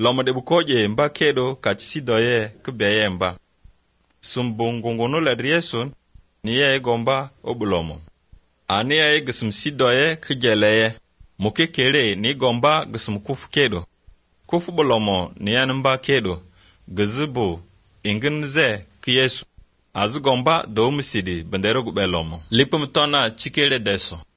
Lomo de bukoje mba kedo kachisidoye kubeye mba. Sumbungungono la riesun niye gomba obulomo. Aniye gisum sidoye kujeleye. Muke kere ni gomba gisum kufu kedo. Kufu bulomo niye mba kedo. Gizibu inginize kiyesu. Azu gomba do musidi bandero gubelomo. Lipum tona chikere deso.